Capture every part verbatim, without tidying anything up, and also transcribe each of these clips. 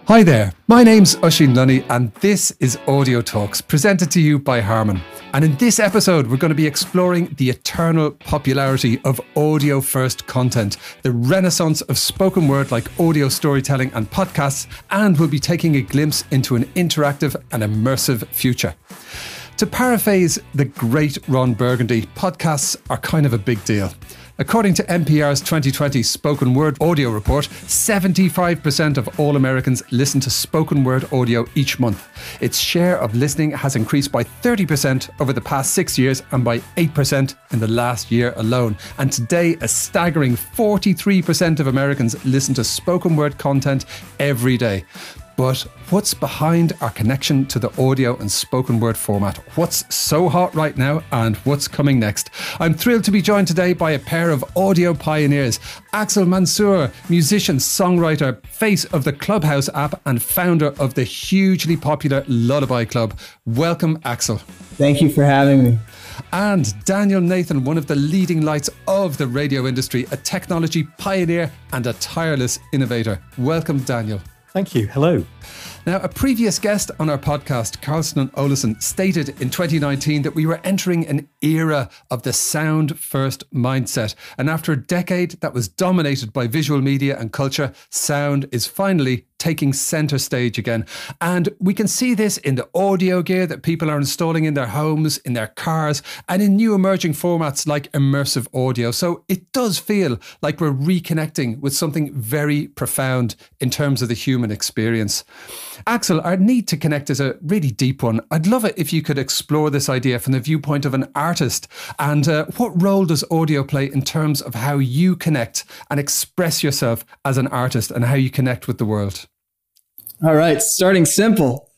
Hi there, my name's Oisín Lunny and this is Audio Talks, presented to you by Harman. And in this episode, we're going to be exploring the eternal popularity of audio-first content, the renaissance of spoken word like audio storytelling and podcasts, and we'll be taking a glimpse into an interactive and immersive future. To paraphrase the great Ron Burgundy, podcasts are kind of a big deal. According to N P R's twenty twenty Spoken Word Audio Report, seventy-five percent of all Americans listen to spoken word audio each month. Its share of listening has increased by thirty percent over the past six years and by eight percent in the last year alone. And today, a staggering forty-three percent of Americans listen to spoken word content every day. But what's behind our connection to the audio and spoken word format? What's so hot right now and what's coming next? I'm thrilled to be joined today by a pair of audio pioneers. Axel Mansour, musician, songwriter, face of the Clubhouse app and founder of the hugely popular Lullaby Club. Welcome, Axel. Thank you for having me. And Daniel Nathan, one of the leading lights of the radio industry, a technology pioneer and a tireless innovator. Welcome, Daniel. Thank you. Hello. Now, a previous guest on our podcast, Carlson Olesen, stated in twenty nineteen that we were entering an era of the sound-first mindset. And after a decade that was dominated by visual media and culture, sound is finally taking centre stage again. And we can see this in the audio gear that people are installing in their homes, in their cars, and in new emerging formats like immersive audio. So it does feel like we're reconnecting with something very profound in terms of the human experience. Axel, our need to connect is a really deep one. I'd love it if you could explore this idea from the viewpoint of an artist. And uh, what role does audio play in terms of how you connect and express yourself as an artist and how you connect with the world? All right, starting simple.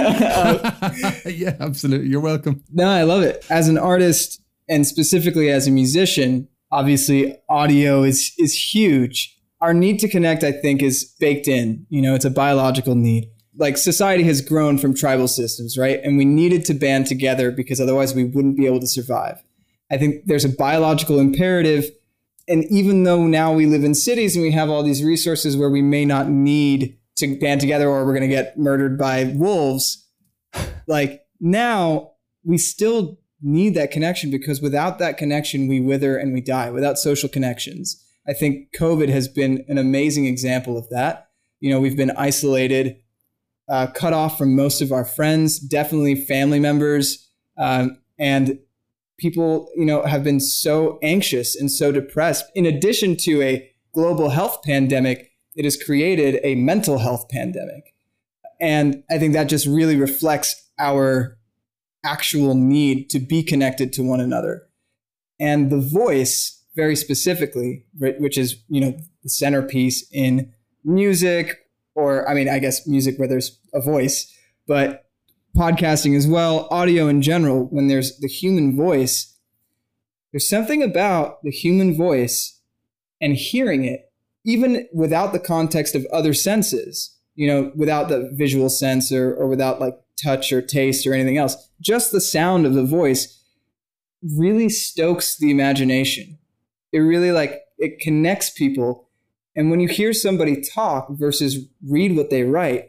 Yeah, absolutely. You're welcome. No, I love it. As an artist and specifically as a musician, obviously audio is is huge. Our need to connect, I think, is baked in. You know, it's a biological need. Like society has grown from tribal systems, right? And we needed to band together because otherwise we wouldn't be able to survive. I think there's a biological imperative. And even though now we live in cities and we have all these resources where we may not need to band together or we're going to get murdered by wolves, like now we still need that connection because without that connection, we wither and we die without social connections. I think COVID has been an amazing example of that. You know, we've been isolated, uh, cut off from most of our friends, definitely family members. Um, and people, you know, have been so anxious and so depressed. In addition to a global health pandemic, it has created a mental health pandemic. And I think that just really reflects our actual need to be connected to one another. And the voice, very specifically, which is, you know, the centerpiece in music, or I mean, I guess music where there's a voice, but podcasting as well, audio in general, when there's the human voice, there's something about the human voice and hearing it, even without the context of other senses, you know, without the visual sense or, or without like touch or taste or anything else, just the sound of the voice really stokes the imagination. It really like, it connects people. And when you hear somebody talk versus read what they write,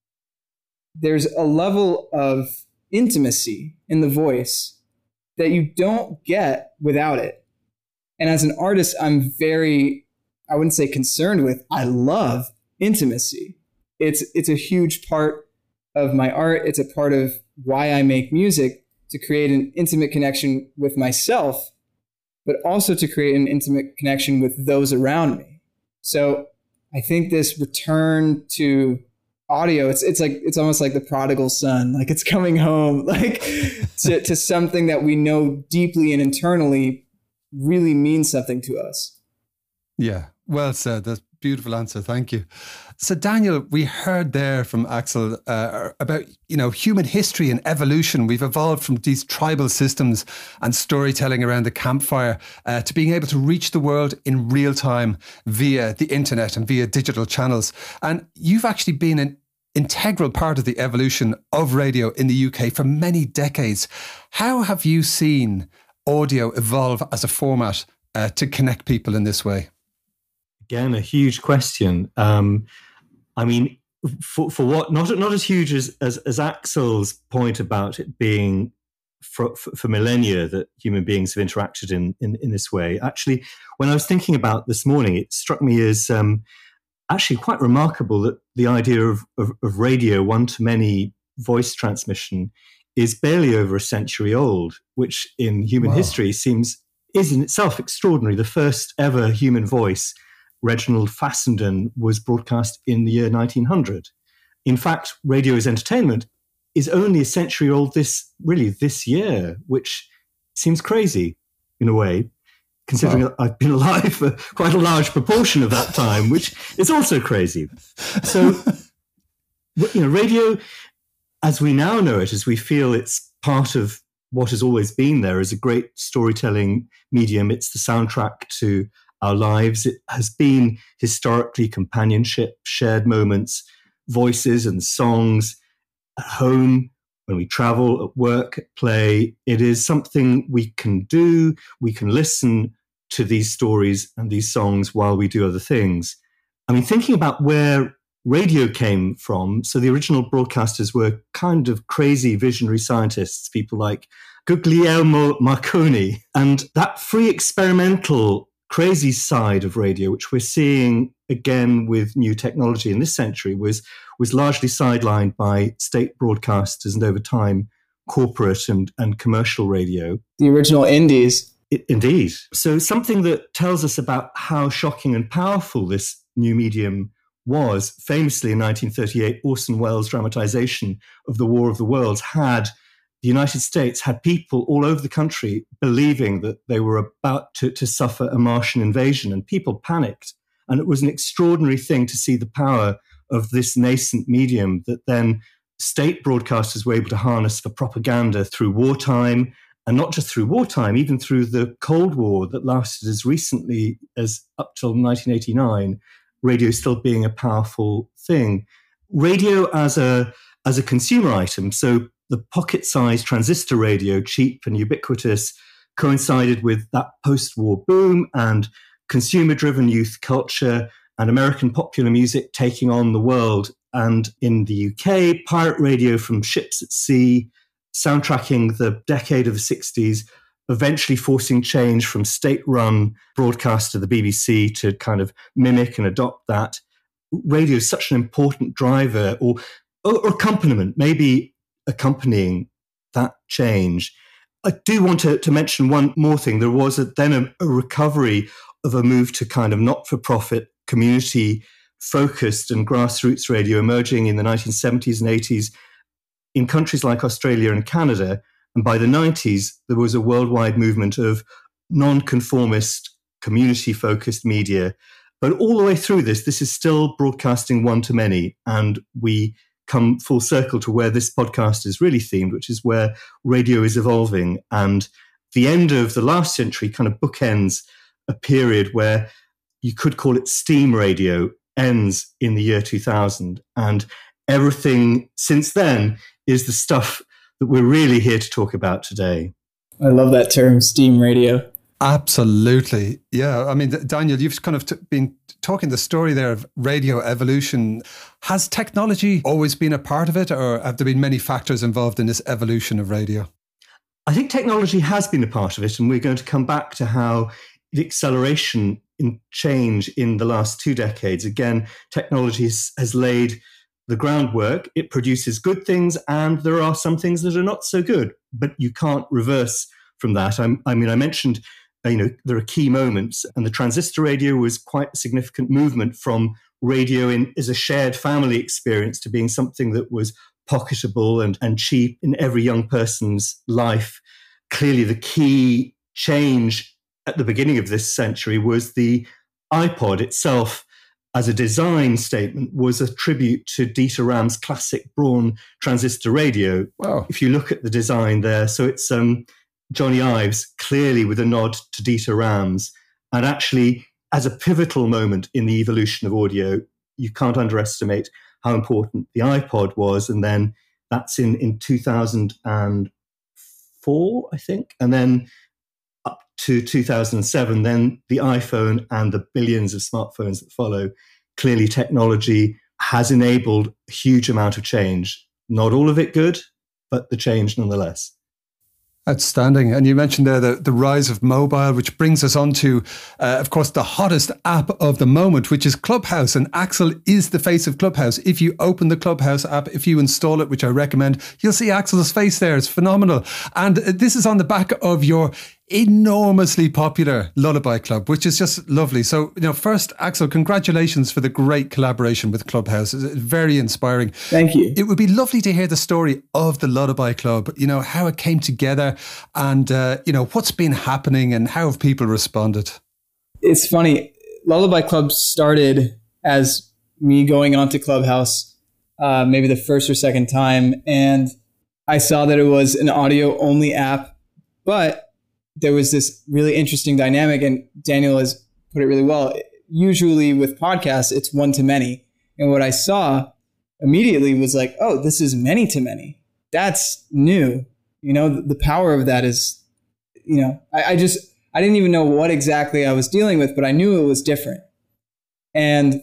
there's a level of intimacy in the voice that you don't get without it. And as an artist, I'm very, I wouldn't say concerned with, I love intimacy. It's, it's a huge part of my art. It's a part of why I make music, to create an intimate connection with myself, but also to create an intimate connection with those around me. So I think this return to audio, it's it's like it's almost like the prodigal son, like it's coming home, like to, to something that we know deeply and internally really means something to us. Yeah, well said. That's a beautiful answer. Thank you. So Daniel, we heard there from Axel uh, about, you know, human history and evolution. We've evolved from these tribal systems and storytelling around the campfire uh, to being able to reach the world in real time via the internet and via digital channels. And you've actually been an integral part of the evolution of radio in the U K for many decades. How have you seen audio evolve as a format uh, to connect people in this way? Again, a huge question. Um, I mean, for for what not not as huge as as, as Axel's point about it being for, for, for millennia that human beings have interacted in, in in this way. Actually, when I was thinking about this morning, it struck me as um, actually quite remarkable that the idea of, of, of radio one-to-many voice transmission is barely over a century old, which in human wow. history seems is in itself extraordinary. The first ever human voice, Reginald Fassenden, was broadcast in the year nineteen hundred. In fact, radio as entertainment is only a century old this really this year, which seems crazy in a way, considering wow. I've been alive for quite a large proportion of that time, which is also crazy. So, you know, radio, as we now know it, as we feel it's part of what has always been there, is a great storytelling medium. It's the soundtrack to our lives. It has been historically companionship, shared moments, voices and songs at home, when we travel, at work, at play. It is something we can do. We can listen to these stories and these songs while we do other things. I mean, thinking about where radio came from, so the original broadcasters were kind of crazy visionary scientists, people like Guglielmo Marconi, and that free experimental crazy side of radio, which we're seeing again with new technology in this century, was was largely sidelined by state broadcasters and over time corporate and, and commercial radio. The original indies. It, indeed. So something that tells us about how shocking and powerful this new medium was. Famously in nineteen thirty-eight, Orson Welles' dramatization of the War of the Worlds had the United States had people all over the country believing that they were about to, to suffer a Martian invasion, and people panicked. And it was an extraordinary thing to see the power of this nascent medium that then state broadcasters were able to harness for propaganda through wartime, and not just through wartime, even through the Cold War that lasted as recently as up till nineteen eighty-nine, radio still being a powerful thing. Radio as a as a consumer item, so the pocket-sized transistor radio, cheap and ubiquitous, coincided with that post-war boom and consumer-driven youth culture and American popular music taking on the world. And in the U K, pirate radio from ships at sea, soundtracking the decade of the sixties, eventually forcing change from state-run broadcaster, the B B C, to kind of mimic and adopt that. Radio is such an important driver or, or accompaniment, maybe accompanying that change. I do want to, to mention one more thing. There was a, then a, a recovery of a move to kind of not-for-profit, community-focused and grassroots radio emerging in the nineteen seventies and eighties in countries like Australia and Canada. And by the nineties, there was a worldwide movement of non-conformist, community-focused media. But all the way through this, this is still broadcasting one-to-many, and we come full circle to where this podcast is really themed, which is where radio is evolving. And the end of the last century kind of bookends a period where you could call it steam radio, ends in the year two thousand. And everything since then is the stuff that we're really here to talk about today. I love that term, steam radio. Absolutely. Yeah. I mean, Daniel, you've kind of t- been talking the story there of radio evolution. Has technology always been a part of it, or have there been many factors involved in this evolution of radio? I think technology has been a part of it, and we're going to come back to how the acceleration in change in the last two decades. Again, technology has, has laid the groundwork. It produces good things, and there are some things that are not so good, but you can't reverse from that. I'm, I mean, I mentioned you know, there are key moments, and the transistor radio was quite a significant movement from radio in, as a shared family experience to being something that was pocketable and, and cheap in every young person's life. Clearly, the key change at the beginning of this century was the iPod itself as a design statement was a tribute to Dieter Rams' classic Braun transistor radio. Wow. If you look at the design there, so it's um, Johnny Ives, clearly with a nod to Dieter Rams. And actually, as a pivotal moment in the evolution of audio, you can't underestimate how important the iPod was. And then that's in, in two thousand four, I think. And then up to two thousand seven, then the iPhone and the billions of smartphones that follow. Clearly, technology has enabled a huge amount of change. Not all of it good, but the change nonetheless. Outstanding. And you mentioned there the, the rise of mobile, which brings us on to, uh, of course, the hottest app of the moment, which is Clubhouse. And Axel is the face of Clubhouse. If you open the Clubhouse app, if you install it, which I recommend, you'll see Axel's face there. It's phenomenal. And this is on the back of your enormously popular Lullaby Club, which is just lovely. So, you know, first, Axel, congratulations for the great collaboration with Clubhouse. It's very inspiring. Thank you. It would be lovely to hear the story of the Lullaby Club, you know, how it came together and, uh, you know, what's been happening and how have people responded? It's funny. Lullaby Club started as me going onto Clubhouse, uh, maybe the first or second time. And I saw that it was an audio only app, but there was this really interesting dynamic, and Daniel has put it really well. Usually with podcasts, it's one to many. And what I saw immediately was like, oh, this is many to many. That's new. You know, the, the power of that is, you know, I, I just, I didn't even know what exactly I was dealing with, but I knew it was different. And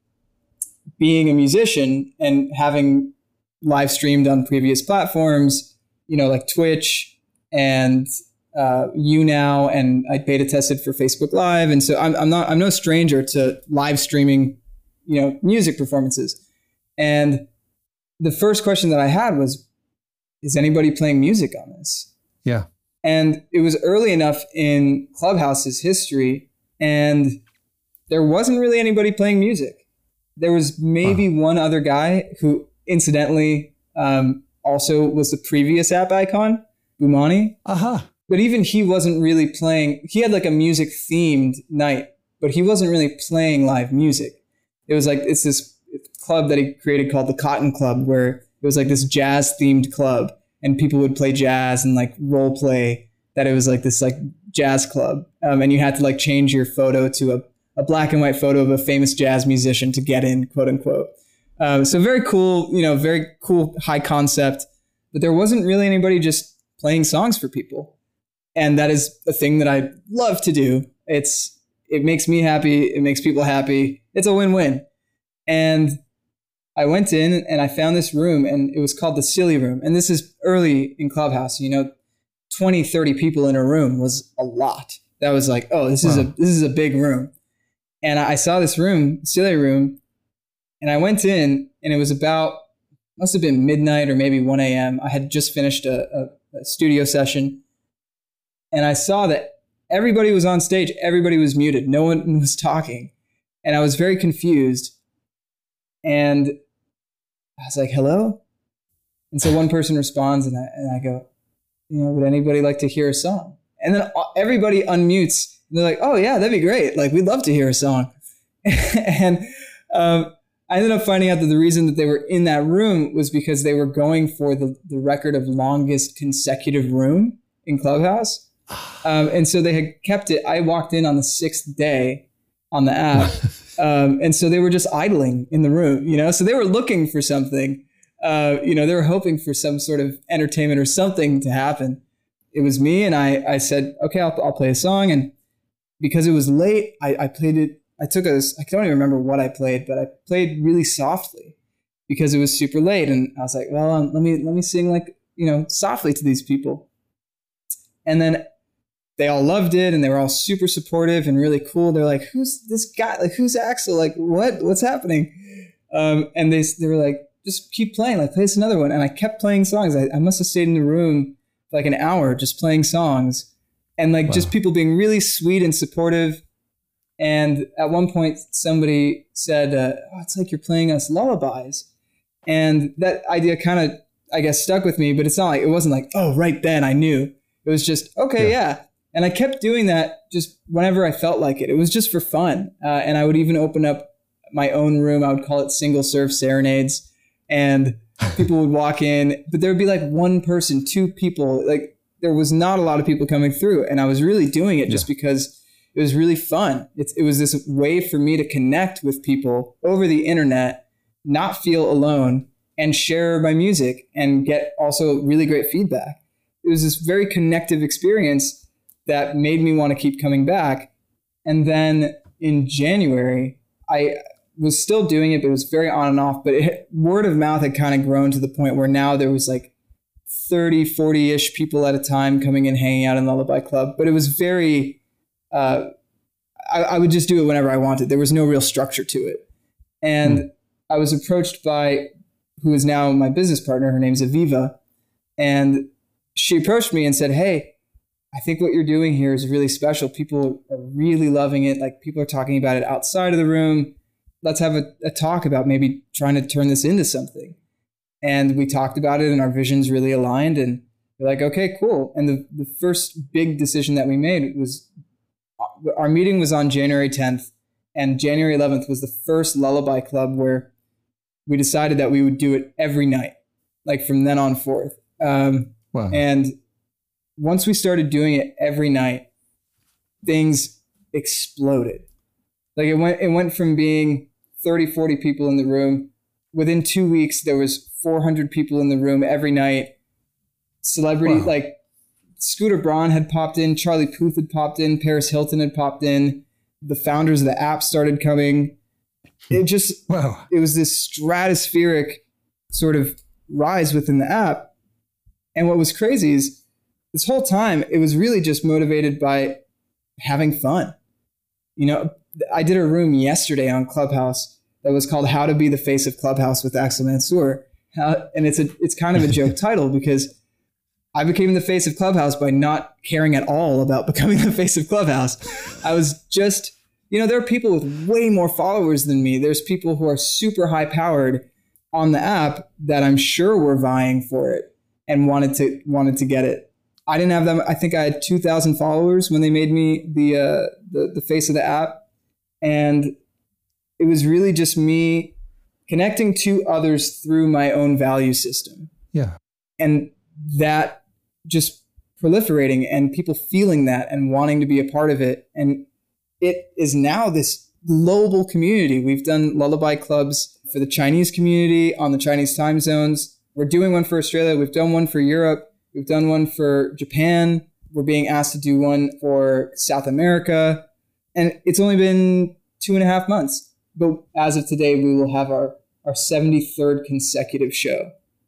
being a musician and having live streamed on previous platforms, you know, like Twitch and uh, YouNow, and I beta tested for Facebook Live. And so I'm, I'm not, I'm no stranger to live streaming, you know, music performances. And the first question that I had was, is anybody playing music on this? Yeah. And it was early enough in Clubhouse's history, and there wasn't really anybody playing music. There was maybe wow. one other guy who incidentally um, also was the previous app icon, Bumani. Uh-huh. But even he wasn't really playing. He had like a music themed night, but he wasn't really playing live music. It was like, it's this club that he created called the Cotton Club, where it was like this jazz themed club, and people would play jazz and like role play that it was like this like jazz club. Um, and you had to like change your photo to a, a black and white photo of a famous jazz musician to get in, quote unquote. Um, so very cool, you know, very cool, high concept, but there wasn't really anybody just playing songs for people. And that is a thing that I love to do. It's, it makes me happy. It makes people happy. It's a win-win. And I went in and I found this room, and it was called the Silly Room. And this is early in Clubhouse, you know, twenty, thirty people in a room was a lot. That was like, oh, this wow. is a, this is a big room. And I saw this room, Silly Room, and I went in, and it was about, must have been midnight or maybe one a.m. I had just finished a, a, a studio session. And I saw that everybody was on stage. Everybody was muted. No one was talking. And I was very confused. And I was like, hello? And so one person responds, and I, and I go, you know, would anybody like to hear a song? And then everybody unmutes. And they're like, oh, yeah, that'd be great. Like, we'd love to hear a song. and um, I ended up finding out that the reason that they were in that room was because they were going for the, the record of longest consecutive room in Clubhouse. Um, and so they had kept it. I walked in on the sixth day on the app. Um, and so they were just idling in the room, you know, so they were looking for something, uh, you know, they were hoping for some sort of entertainment or something to happen. It was me. And I, I said, okay, I'll, I'll play a song. And because it was late, I, I played it. I took a, I don't even remember what I played, but I played really softly because it was super late. And I was like, well, um, let me, let me sing like, you know, softly to these people. And then they all loved it, and they were all super supportive and really cool. They're like, who's this guy? Like, who's Axel? Like, what? What's happening? Um, and they they were like, just keep playing. Like, play us another one. And I kept playing songs. I, I must have stayed in the room for like an hour just playing songs. And like wow. just people being really sweet and supportive. And at one point, somebody said, uh, oh, it's like you're playing us lullabies. And that idea kind of, I guess, stuck with me. But it's not like, it wasn't like, oh, right then I knew. It was just, okay, yeah. yeah. And I kept doing that just whenever I felt like it. It was just for fun. Uh, and I would even open up my own room. I would call it Single Serve Serenades. And people would walk in, but there would be like one person, two people. Like, there was not a lot of people coming through. And I was really doing it yeah. just because it was really fun. It's, it was this way for me to connect with people over the internet, not feel alone, and share my music and get also really great feedback. It was this very connective experience that made me want to keep coming back. And then in January, I was still doing it, but it was very on and off. But it, word of mouth had kind of grown to the point where now there was like thirty, forty-ish people at a time coming and hanging out in Lullaby Club. But it was very, uh, I, I would just do it whenever I wanted. There was no real structure to it. And mm. I was approached by who is now my business partner. Her name's Aviva. And she approached me and said, hey, I think what you're doing here is really special. People are really loving it. Like, people are talking about it outside of the room. Let's have a, a talk about maybe trying to turn this into something. And we talked about it and our visions really aligned, and we're like, okay, cool. And the, the first big decision that we made was, our meeting was on January tenth, and January eleventh was the first Lullaby Club where we decided that we would do it every night, like from then on forth. Um, wow. And once we started doing it every night, things exploded. Like it went, it went from being thirty, forty people in the room. Within two weeks, there was four hundred people in the room every night. Celebrity, wow. like Scooter Braun had popped in, Charlie Puth had popped in, Paris Hilton had popped in. The founders of the app started coming. It just, wow. It was this stratospheric sort of rise within the app. And what was crazy is this whole time, it was really just motivated by having fun. You know, I did a room yesterday on Clubhouse that was called How to Be the Face of Clubhouse with Axel Mansour. How, and it's a it's kind of a joke title because I became the face of Clubhouse by not caring at all about becoming the face of Clubhouse. I was just, you know, there are people with way more followers than me. There's people who are super high powered on the app that I'm sure were vying for it and wanted to wanted to get it. I didn't have them. I think I had two thousand followers when they made me the, uh, the the face of the app. And it was really just me connecting to others through my own value system. Yeah. And that just proliferating and people feeling that and wanting to be a part of it. And it is now this global community. We've done Lullaby Clubs for the Chinese community on the Chinese time zones. We're doing one for Australia. We've done one for Europe. We've done one for Japan. We're being asked to do one for South America. And it's only been two and a half months. But as of today, we will have our, our seventy-third consecutive show.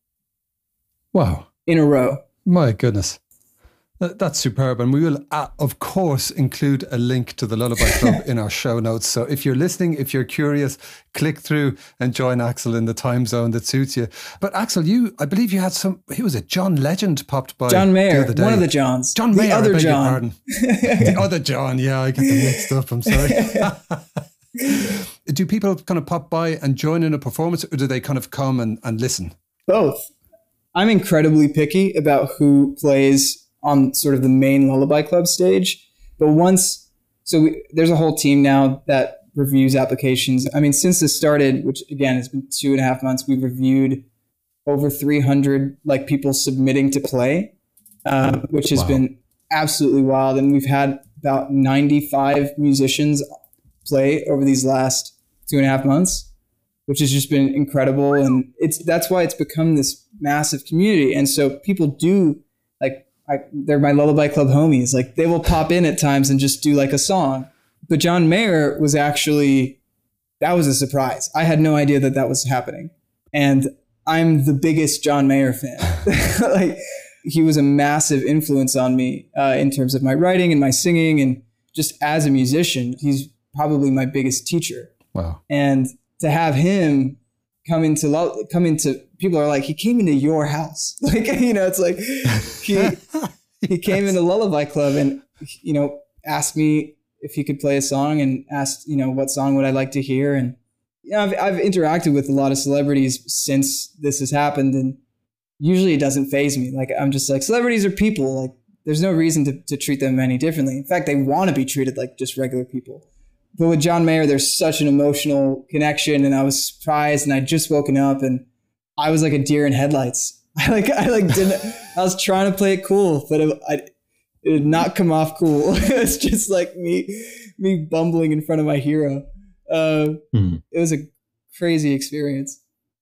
Wow. In a row. My goodness. That's superb. And we will, uh, of course, include a link to the Lullaby Club in our show notes. So if you're listening, if you're curious, click through and join Axel in the time zone that suits you. But Axel, you, I believe you had some, who was it? John Legend popped by. John Mayer, the other day. one of the Johns. John the Mayer, other I beg John. your pardon. The other John, yeah, I get them mixed up. I'm sorry. Do people kind of pop by and join in a performance, or do they kind of come and, and listen? Both. I'm incredibly picky about who plays on sort of the main Lullaby Club stage. But once, so we, there's a whole team now that reviews applications. I mean, since this started, which again has been two and a half months, we've reviewed over three hundred like people submitting to play, um, which has wow. been absolutely wild. And we've had about ninety-five musicians play over these last two and a half months, which has just been incredible. And it's that's why it's become this massive community. And so people do like, I, they're my Lullaby Club homies. Like they will pop in at times and just do like a song. But John Mayer was actually, that was a surprise. I had no idea that that was happening. And I'm the biggest John Mayer fan. Like he was a massive influence on me uh, in terms of my writing and my singing. And just as a musician, he's probably my biggest teacher. Wow. And to have him come into, come into, people are like, he came into your house. Like, you know, it's like he, he came yes. into Lullaby Club and, you know, asked me if he could play a song and asked, you know, what song would I like to hear? And, you know, I've, I've interacted with a lot of celebrities since this has happened. And usually it doesn't faze me. Like, I'm just like, celebrities are people. Like, there's no reason to, to treat them any differently. In fact, they want to be treated like just regular people. But with John Mayer, there's such an emotional connection, and I was surprised, and I'd just woken up, and I was like a deer in headlights. I like, I like didn't. I was trying to play it cool, but it, I, it did not come off cool. It's just like me, me bumbling in front of my hero. Uh, mm. It was a crazy experience.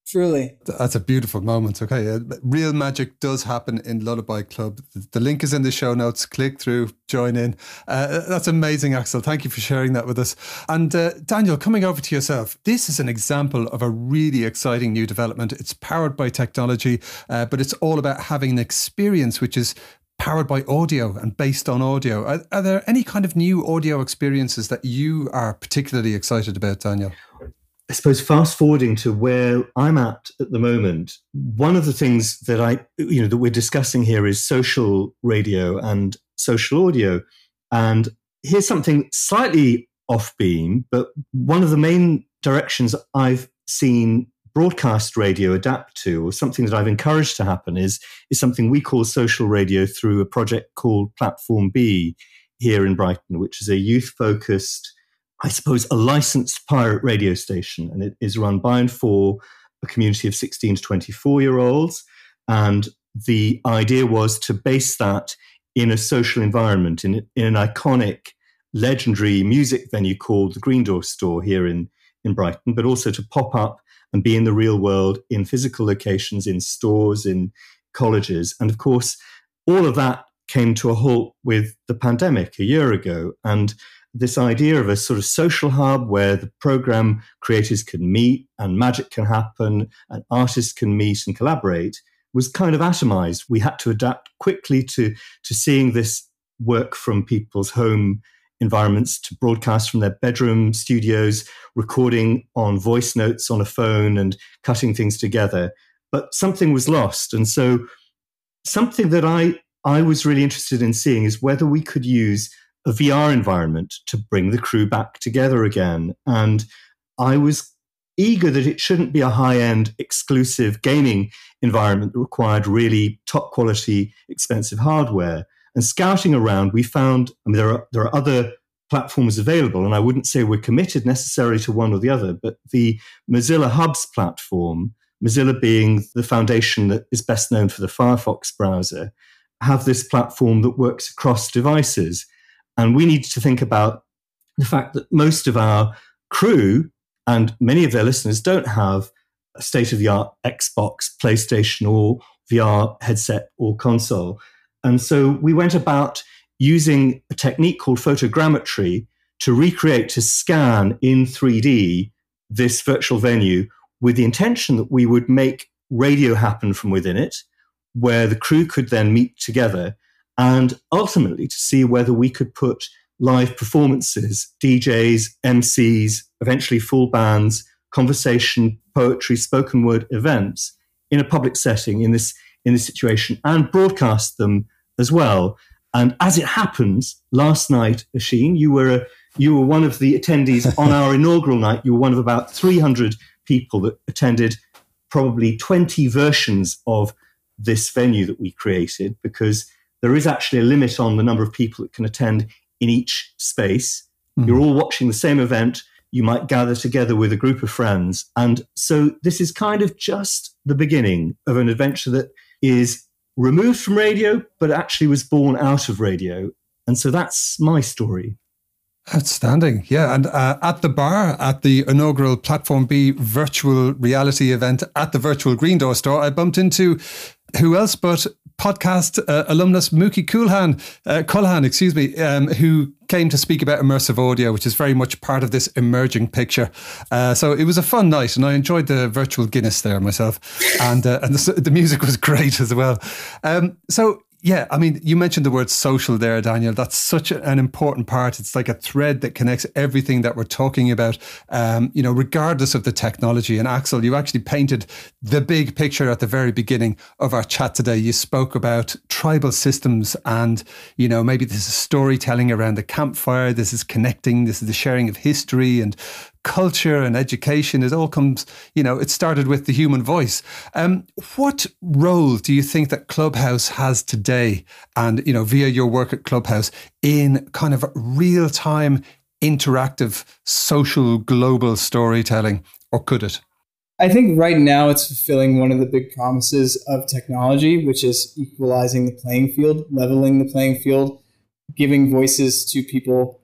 Truly. That's a beautiful moment. Okay. Uh, real magic does happen in Lullaby Club. The link is in the show notes. Click through, join in. Uh, that's amazing, Axel. Thank you for sharing that with us. And uh, Daniel, coming over to yourself, this is an example of a really exciting new development. It's powered by technology, uh, but it's all about having an experience which is powered by audio and based on audio. Are, are there any kind of new audio experiences that you are particularly excited about, Daniel? I suppose fast forwarding to where I'm at at the moment, one of the things that I, you know, that we're discussing here is social radio and social audio. And here's something slightly off beam, but one of the main directions I've seen broadcast radio adapt to, or something that I've encouraged to happen, is, is something we call social radio through a project called Platform B here in Brighton, which is a youth-focused, I suppose, a licensed pirate radio station, and it is run by and for a community of sixteen to twenty-four-year-olds. And the idea was to base that in a social environment, in, in an iconic, legendary music venue called the Green Door Store here in, in Brighton, but also to pop up and be in the real world in physical locations, in stores, in colleges. And of course, all of that came to a halt with the pandemic a year ago. And this idea of a sort of social hub where the program creators can meet and magic can happen and artists can meet and collaborate was kind of atomized. We had to adapt quickly to, to seeing this work from people's home environments, to broadcast from their bedroom studios, recording on voice notes on a phone and cutting things together. But something was lost. And so something that I, I was really interested in seeing is whether we could use a V R environment to bring the crew back together again. And I was eager that it shouldn't be a high-end exclusive gaming environment that required really top quality, expensive hardware. And scouting around, we found, I mean, there are, there are other platforms available, and I wouldn't say we're committed necessarily to one or the other, but the Mozilla Hubs platform, Mozilla being the foundation that is best known for the Firefox browser, have this platform that works across devices. And we need to think about the fact that most of our crew and many of their listeners don't have a state-of-the-art Xbox, PlayStation, or V R headset or console. And so we went about using a technique called photogrammetry to recreate, to scan in three D this virtual venue with the intention that we would make radio happen from within it, where the crew could then meet together, and ultimately to see whether we could put live performances, D Js, M Cs, eventually full bands, conversation, poetry, spoken word events in a public setting in this in this situation, and broadcast them as well. And as it happens, last night, Oisin, you were a, you were one of the attendees on our inaugural night. You were one of about three hundred people that attended probably twenty versions of this venue that we created, because there is actually a limit on the number of people that can attend in each space. Mm-hmm. You're all watching the same event. You might gather together with a group of friends. And so this is kind of just the beginning of an adventure that is removed from radio, but actually was born out of radio. And so that's my story. Outstanding. Yeah. And uh, at the bar, at the inaugural Platform B virtual reality event at the virtual Green Door Store, I bumped into who else but podcast uh, alumnus Mookie Culhan, uh, Culhan, excuse me, um, who came to speak about immersive audio, which is very much part of this emerging picture. Uh, so it was a fun night, and I enjoyed the virtual Guinness there myself, and uh, and the, the music was great as well. Um, so. Yeah, I mean, you mentioned the word social there, Daniel. That's such an important part. It's like a thread that connects everything that we're talking about, um, you know, regardless of the technology. And Axel, you actually painted the big picture at the very beginning of our chat today. You spoke about tribal systems and, you know, maybe this is storytelling around the campfire. This is connecting. This is the sharing of history and culture and education. It all comes, you know, it started with the human voice. Um, what role do you think that Clubhouse has today, and, you know, via your work at Clubhouse, in kind of real-time, interactive, social, global storytelling, or could it? I think right now it's fulfilling one of the big promises of technology, which is equalizing the playing field, leveling the playing field, giving voices to people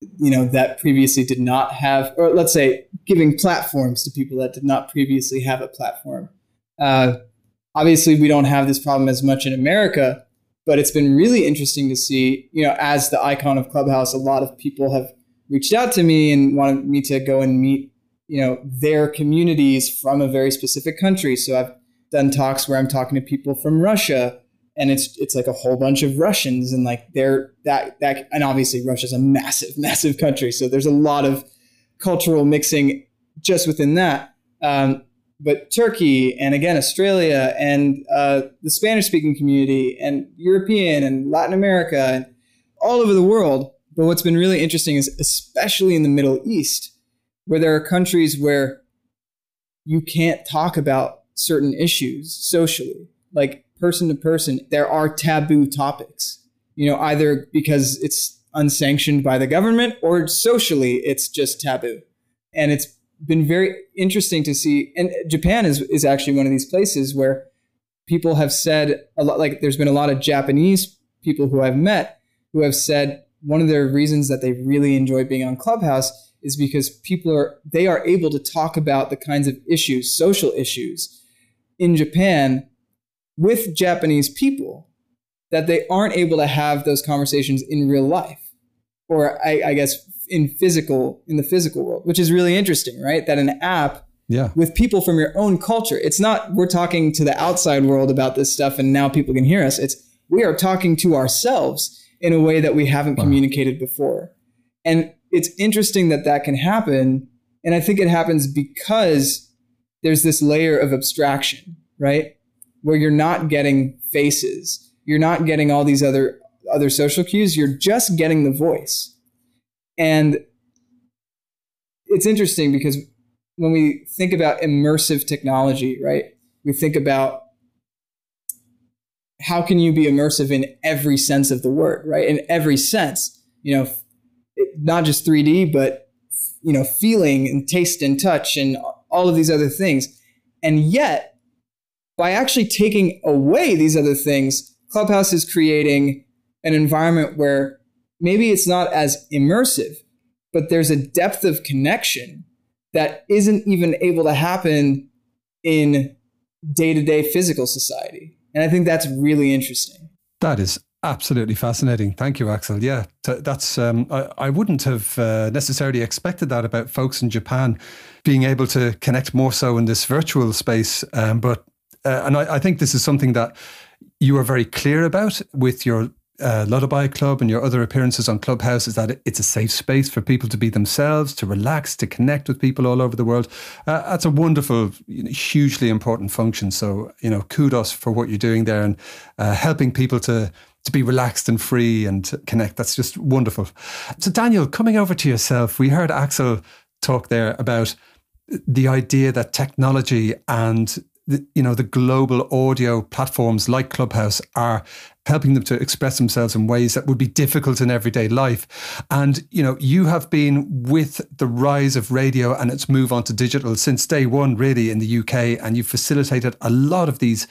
you know, that previously did not have, or let's say giving platforms to people that did not previously have a platform. Uh, obviously, we don't have this problem as much in America, but it's been really interesting to see, you know, as the icon of Clubhouse, a lot of people have reached out to me and wanted me to go and meet, you know, their communities from a very specific country. So I've done talks where I'm talking to people from Russia, and it's it's like a whole bunch of Russians, and like they're that that and obviously Russia's a massive, massive country. So there's a lot of cultural mixing just within that. Um, but Turkey, and again, Australia, and uh, the Spanish-speaking community, and European and Latin America, and all over the world. But what's been really interesting is especially in the Middle East, where there are countries where you can't talk about certain issues socially, like person to person. There are taboo topics, you know, either because it's unsanctioned by the government or socially it's just taboo. And it's been very interesting to see. And Japan is, is actually one of these places where people have said a lot, like there's been a lot of Japanese people who I've met who have said one of their reasons that they really enjoy being on Clubhouse is because people are, they are able to talk about the kinds of issues, social issues in Japan with Japanese people that they aren't able to have those conversations in real life, or I, I guess in physical, in the physical world, which is really interesting, right? That an app yeah. with people from your own culture, it's not we're talking to the outside world about this stuff and now people can hear us. It's we are talking to ourselves in a way that we haven't wow. communicated before. And it's interesting that that can happen. And I think it happens because there's this layer of abstraction, right? Where you're not getting faces. You're not getting all these other, other social cues. You're just getting the voice. And it's interesting because when we think about immersive technology, right? We think about how can you be immersive in every sense of the word, right? In every sense, you know, not just three D, but, you know, feeling and taste and touch and all of these other things. And yet, by actually taking away these other things, Clubhouse is creating an environment where maybe it's not as immersive, but there's a depth of connection that isn't even able to happen in day-to-day physical society. And I think that's really interesting. That is absolutely fascinating. Thank you, Axel. Yeah, t- that's um, I, I wouldn't have uh, necessarily expected that about folks in Japan being able to connect more so in this virtual space. Um, but uh, and I, I think this is something that you are very clear about with your uh, Lullaby Club and your other appearances on Clubhouse, is that it's a safe space for people to be themselves, to relax, to connect with people all over the world. Uh, that's a wonderful, you know, hugely important function. So, you know, kudos for what you're doing there and uh, helping people to to be relaxed and free and to connect. That's just wonderful. So Daniel, coming over to yourself, we heard Axel talk there about the idea that technology and the, you know, the global audio platforms like Clubhouse are helping them to express themselves in ways that would be difficult in everyday life. And, you know, you have been with the rise of radio and its move on to digital since day one, really, in the U K, and you've facilitated a lot of these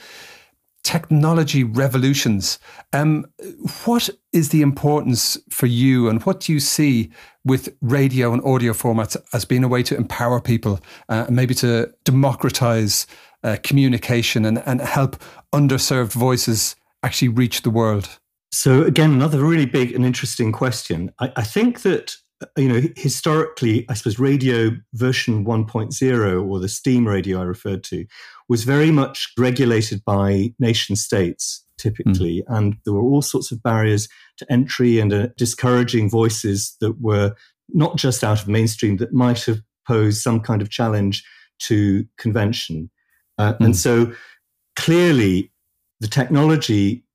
technology revolutions. Um, what is the importance for you, and what do you see with radio and audio formats as being a way to empower people, uh, and maybe to democratize uh, communication and, and help underserved voices actually reach the world? So again, another really big and interesting question. I, I think that, you know, historically, I suppose radio version one point oh, or the steam radio I referred to, was very much regulated by nation states, typically. Mm. And there were all sorts of barriers to entry and uh, discouraging voices that were not just out of mainstream, that might have posed some kind of challenge to convention. Uh, mm. And so clearly the technology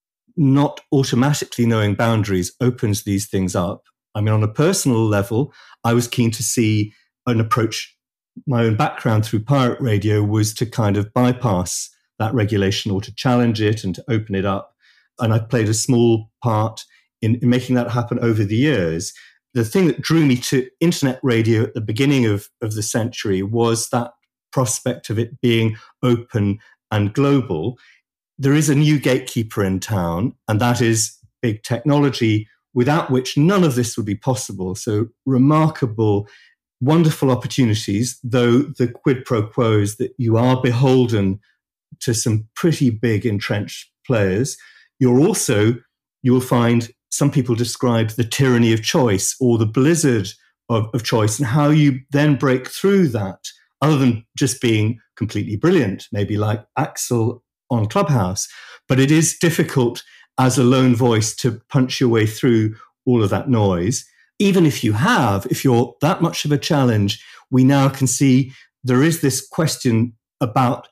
not automatically knowing boundaries opens these things up. I mean, on a personal level, I was keen to see an approach. My own background through pirate radio was to kind of bypass that regulation or to challenge it and to open it up. And I played a small part in, in making that happen over the years. The thing that drew me to internet radio at the beginning of, of the century was that prospect of it being open and global. There is a new gatekeeper in town, and that is big technology, without which none of this would be possible. So remarkable, wonderful opportunities, though the quid pro quo is that you are beholden to some pretty big entrenched players. You're also, you will find some people describe the tyranny of choice or the blizzard of, of choice, and how you then break through that, other than just being completely brilliant, maybe like Axel on Clubhouse. But it is difficult as a lone voice to punch your way through all of that noise. Even if you have, if you're that much of a challenge, we now can see there is this question about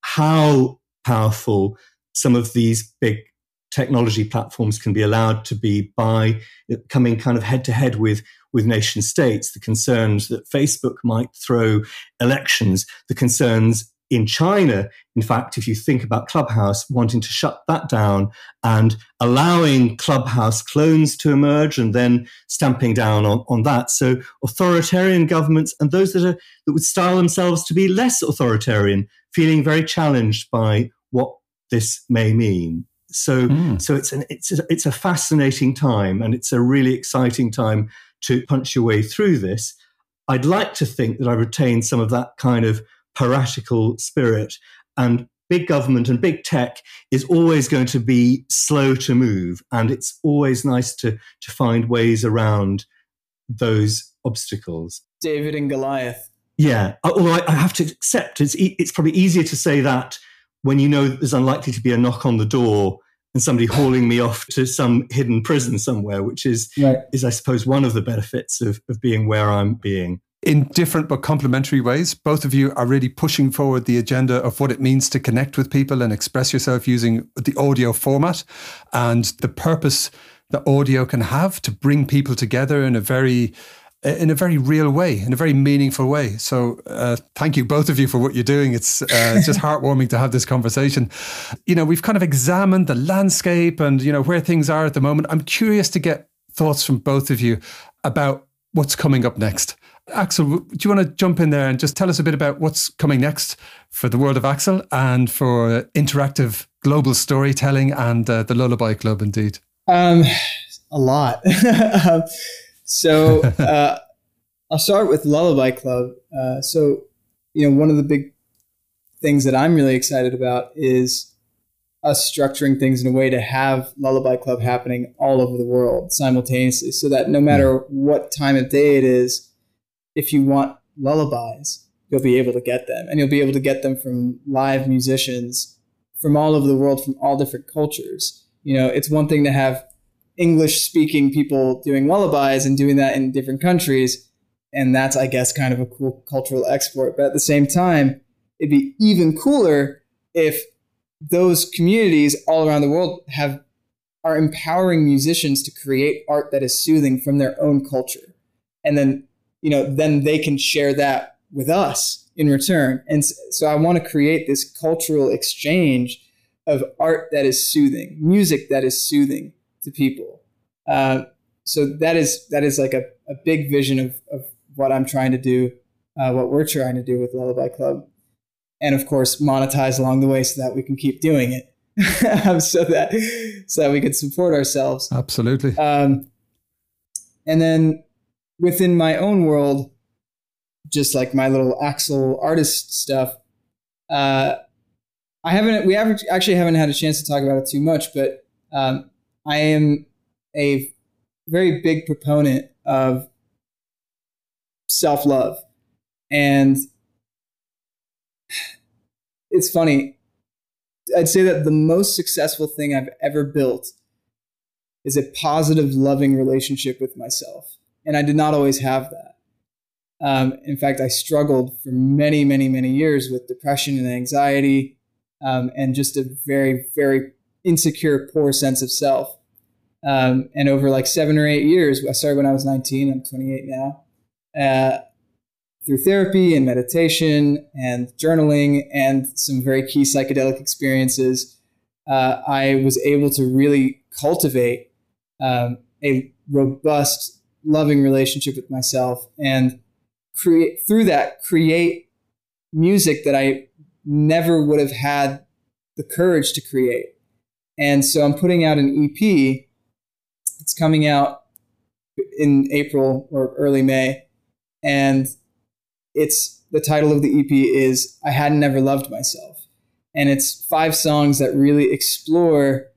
how powerful some of these big technology platforms can be allowed to be by coming kind of head to head with, with nation states, the concerns that Facebook might throw elections, the concerns in China, in fact, if you think about Clubhouse, wanting to shut that down and allowing Clubhouse clones to emerge and then stamping down on, on that. So authoritarian governments and those that are that would style themselves to be less authoritarian, feeling very challenged by what this may mean. So, mm. so it's an it's a, it's a fascinating time, and it's a really exciting time to punch your way through this. I'd like to think that I retain some of that kind of piratical spirit, and big government and big tech is always going to be slow to move, and it's always nice to to find ways around those obstacles. David and Goliath. Yeah, although I have to accept it's it's probably easier to say that when you know that there's unlikely to be a knock on the door and somebody hauling me off to some hidden prison somewhere, which is right. is I suppose one of the benefits of of being where I'm being. In different but complementary ways, both of you are really pushing forward the agenda of what it means to connect with people and express yourself using the audio format, and the purpose that audio can have to bring people together in a very in a very real way, in a very meaningful way. So uh, thank you, both of you, for what you're doing. It's, uh, it's just heartwarming to have this conversation. You know, we've kind of examined the landscape and, you know, where things are at the moment. I'm curious to get thoughts from both of you about what's coming up next. Axel, do you want to jump in there and just tell us a bit about what's coming next for the world of Axel and for interactive global storytelling and uh, the Lullaby Club, indeed? Um, a lot. um, so uh, I'll start with Lullaby Club. Uh, so, you know, one of the big things that I'm really excited about is us structuring things in a way to have Lullaby Club happening all over the world simultaneously, so that no matter what time of day it is, if you want lullabies, you'll be able to get them. And you'll be able to get them from live musicians from all over the world, from all different cultures. You know, it's one thing to have English-speaking people doing lullabies and doing that in different countries, and that's, I guess, kind of a cool cultural export. But at the same time, it'd be even cooler if those communities all around the world have are empowering musicians to create art that is soothing from their own culture. And then you know, then they can share that with us in return. And so I want to create this cultural exchange of art that is soothing, music that is soothing to people. Uh, so that is that is like a, a big vision of, of what I'm trying to do, uh, what we're trying to do with Lullaby Club. And of course, monetize along the way so that we can keep doing it, so that so that we can support ourselves. Absolutely. Um, and then within my own world, just like my little Axel artist stuff, uh, I haven't, we haven't, actually haven't had a chance to talk about it too much, but um, I am a very big proponent of self-love. And it's funny, I'd say that the most successful thing I've ever built is a positive, loving relationship with myself. And I did not always have that. Um, in fact, I struggled for many, many, many years with depression and anxiety, um, and just a very, very insecure, poor sense of self. Um, and over like seven or eight years, I started when I was nineteen, I'm twenty-eight now, uh, through therapy and meditation and journaling and some very key psychedelic experiences, uh, I was able to really cultivate um, a robust, loving relationship with myself, and create through that create music that I never would have had the courage to create. And so I'm putting out an E P It's coming out in April or early May. And it's the title of the E P is I Hadn't Ever Loved Myself. And it's five songs that really explore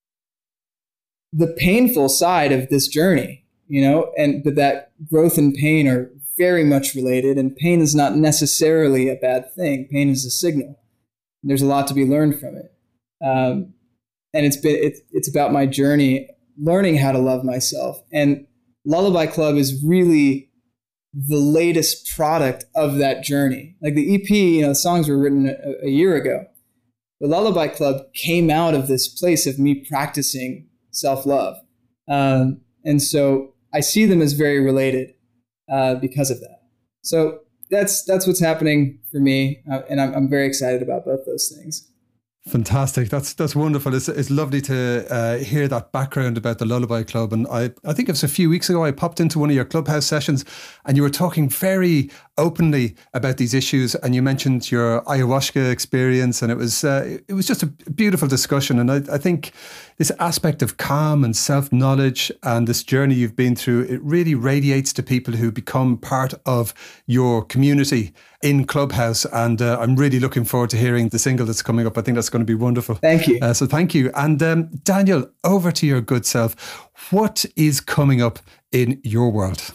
the painful side of this journey, you know, and but that growth and pain are very much related, and pain is not necessarily a bad thing. Pain is a signal. There's a lot to be learned from it. Um, and it's been it's it's about my journey learning how to love myself. And Lullaby Club is really the latest product of that journey. Like the E P, you know, the songs were written a, a year ago. The Lullaby Club came out of this place of me practicing self-love. Um, and so I see them as very related uh, because of that. So that's that's what's happening for me. Uh, and I'm, I'm very excited about both those things. Fantastic. That's that's wonderful. It's it's lovely to uh, hear that background about the Lullaby Club. And I, I think it was a few weeks ago I popped into one of your Clubhouse sessions and you were talking very openly about these issues, and you mentioned your ayahuasca experience, and it was uh, it was just a beautiful discussion. And I, I think this aspect of calm and self-knowledge and this journey you've been through, it really radiates to people who become part of your community in Clubhouse. And uh, I'm really looking forward to hearing the single that's coming up. I think that's going to be wonderful. Thank you. Uh, so thank you. And um, Daniel, over to your good self. What is coming up in your world?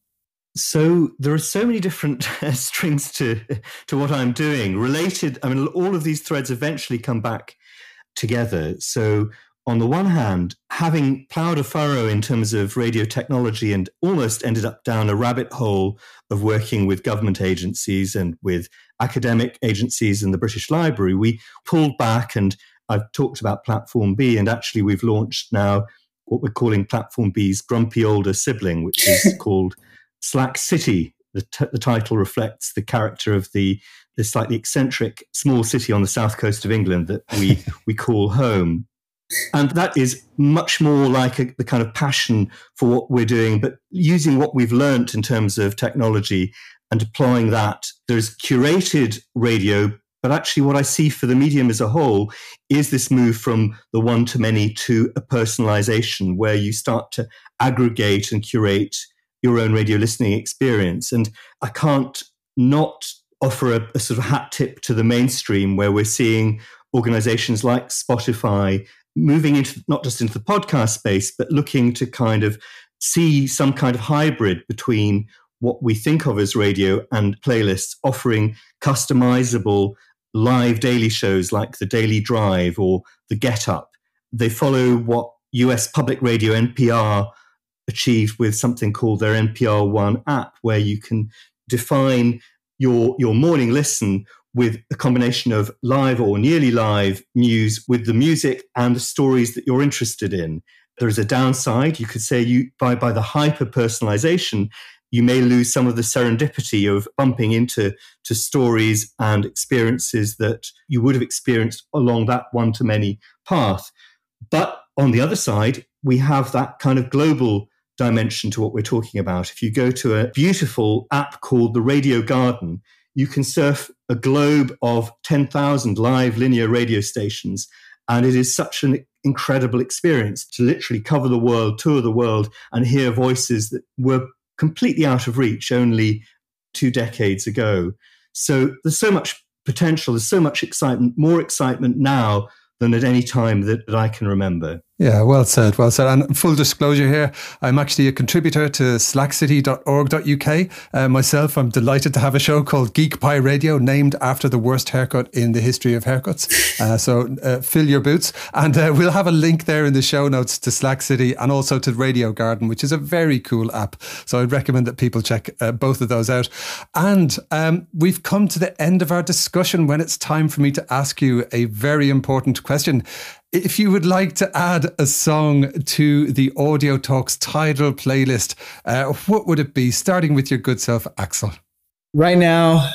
So there are so many different strings to to what I'm doing. Related, I mean, all of these threads eventually come back together. So on the one hand, having ploughed a furrow in terms of radio technology and almost ended up down a rabbit hole of working with government agencies and with academic agencies and the British Library, we pulled back, and I've talked about Platform B, and actually we've launched now what we're calling Platform B's grumpy older sibling, which is called Slack City. The, t- the title reflects the character of the, the slightly eccentric small city on the south coast of England that we, we call home. And that is much more like a, the kind of passion for what we're doing, but using what we've learnt in terms of technology and deploying that. There's curated radio, but actually what I see for the medium as a whole is this move from the one-to-many to a personalization where you start to aggregate and curate your own radio listening experience. And I can't not offer a, a sort of hat tip to the mainstream where we're seeing organizations like Spotify moving into not just into the podcast space, but looking to kind of see some kind of hybrid between what we think of as radio and playlists, offering customizable live daily shows like the Daily Drive or the Get Up. They follow what U S public radio N P R achieved with something called their N P R One app, where you can define your your morning listen with a combination of live or nearly live news with the music and the stories that you're interested in. There is a downside. You could say you by, by the hyper personalization, you may lose some of the serendipity of bumping into to stories and experiences that you would have experienced along that one-to-many path. But on the other side, we have that kind of global dimension to what we're talking about. If you go to a beautiful app called the Radio Garden, you can surf a globe of ten thousand live linear radio stations. And it is such an incredible experience to literally cover the world, tour the world, and hear voices that were completely out of reach only two decades ago. So there's so much potential, there's so much excitement, more excitement now than at any time that, that I can remember. Yeah, well said, well said. And full disclosure here, I'm actually a contributor to slack city dot org dot U K. Uh, myself, I'm delighted to have a show called Geek Pie Radio, named after the worst haircut in the history of haircuts. Uh, so uh, fill your boots. And uh, we'll have a link there in the show notes to Slack City and also to Radio Garden, which is a very cool app. So I'd recommend that people check uh, both of those out. And um, we've come to the end of our discussion when it's time for me to ask you a very important question. If you would like to add a song to the Audio Talks title playlist, uh, what would it be? Starting with your good self, Axel. Right now,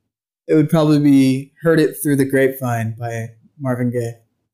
it would probably be Heard It Through the Grapevine by Marvin Gaye.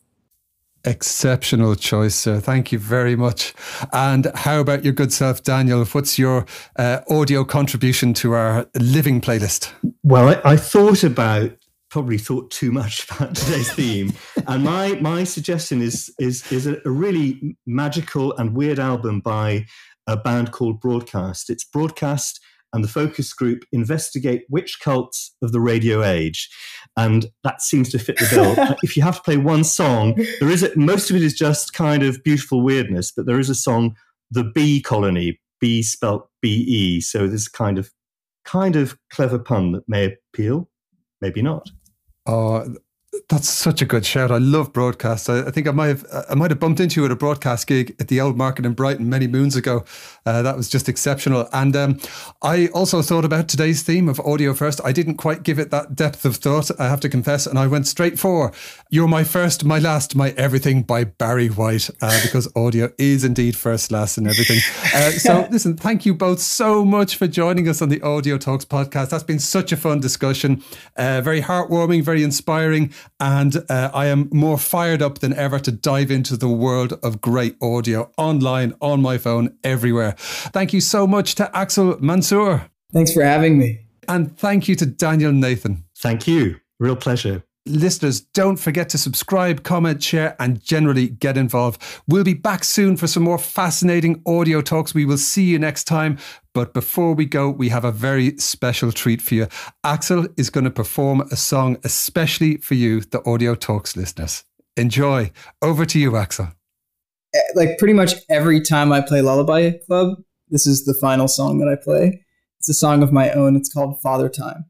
Exceptional choice, sir. Thank you very much. And how about your good self, Daniel? What's your uh, audio contribution to our living playlist? Well, I, I thought about probably thought too much about today's theme. And my my suggestion is is is a, a really magical and weird album by a band called Broadcast. It's Broadcast and the focus group investigate witch cults of the radio age. And that seems to fit the bill. If you have to play one song, there is a, most of it is just kind of beautiful weirdness, but there is a song, The Bee Colony, B spelt B E. So there's kind of kind of clever pun that may appeal, maybe not. Oh, that's such a good shout. I love Broadcast. I, I think I might have I might have bumped into you at a Broadcast gig at the Old Market in Brighton many moons ago. Uh, that was just exceptional. And um, I also thought about today's theme of Audio First. I didn't quite give it that depth of thought, I have to confess, and I went straight for You're My First, My Last, My Everything by Barry White, uh, because audio is indeed first, last and everything. Uh, so listen, thank you both so much for joining us on the Audio Talks podcast. That's been such a fun discussion, uh, very heartwarming, very inspiring. And uh, I am more fired up than ever to dive into the world of great audio online, on my phone, everywhere. Thank you so much to Axel Mansour. Thanks for having me. And thank you to Daniel Nathan. Thank you. Real pleasure. Listeners, don't forget to subscribe, comment, share, and generally get involved. We'll be back soon for some more fascinating audio talks. We will see you next time. But before we go, we have a very special treat for you. Axel is going to perform a song especially for you, the Audio Talks listeners. Enjoy. Over to you, Axel. Like pretty much every time I play Lullaby Club, this is the final song that I play. It's a song of my own. It's called Father Time.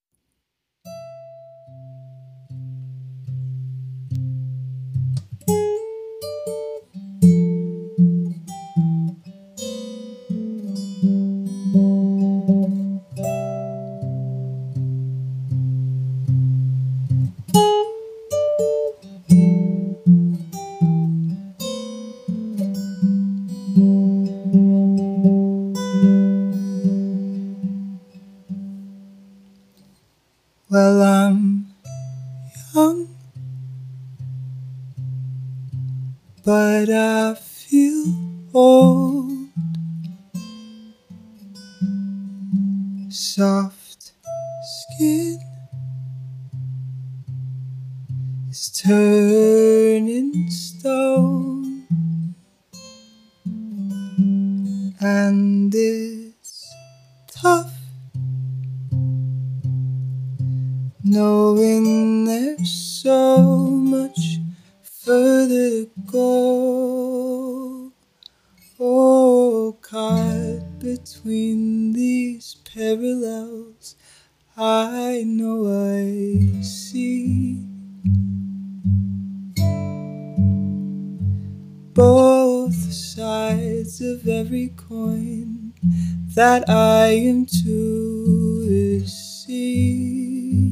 Well, I'm young, but I feel old. Soft skin is turning stone, and it's tough knowing there's so much further to go. Oh, caught between these parallels, I know I see both sides of every coin that I am to receive.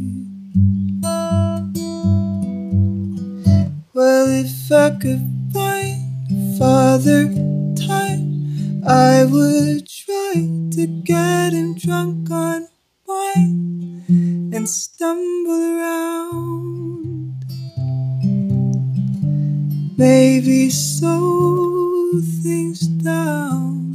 Well, if I could find Father Time, I would try to get him drunk on wine and stumble around. Maybe slow things down.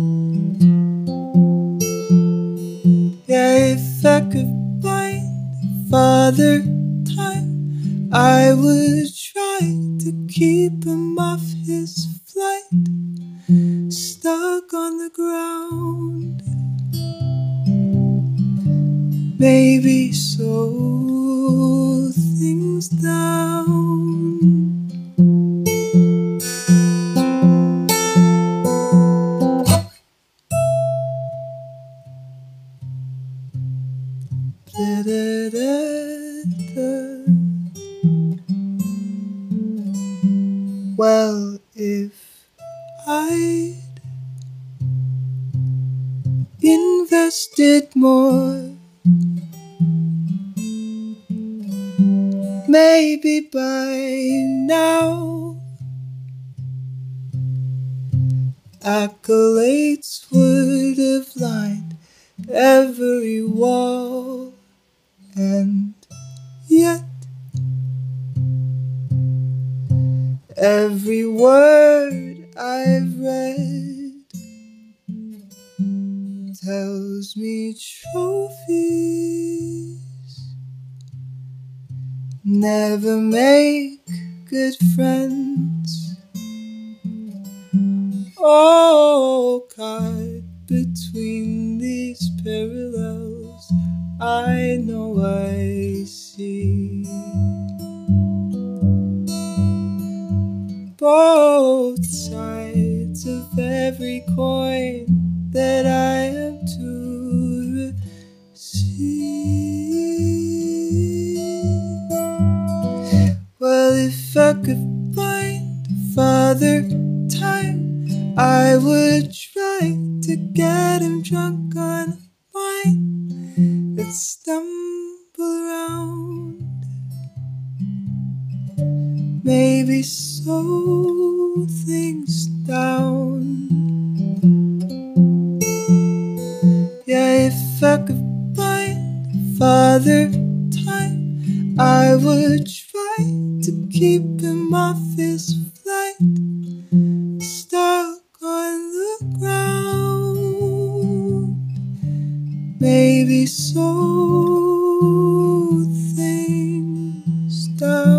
Yeah, if I could find Father Time, I would try to keep him off his flight, stuck on the ground. Maybe slow things down. Da, da, da, da. Well, if I'd invested more, maybe by now accolades would have lined every wall, and yet every word I've read tells me trophies never make good friends. Oh, caught between these parallels, I know I see both sides of every coin that I am to receive. Well, if I could find Father Time, I would try to get him drunk on wine that stumble around. Maybe slow things down. Yeah, if I could find Father Time, I would try to keep him off his flight, stuck on the ground. Maybe slow things down.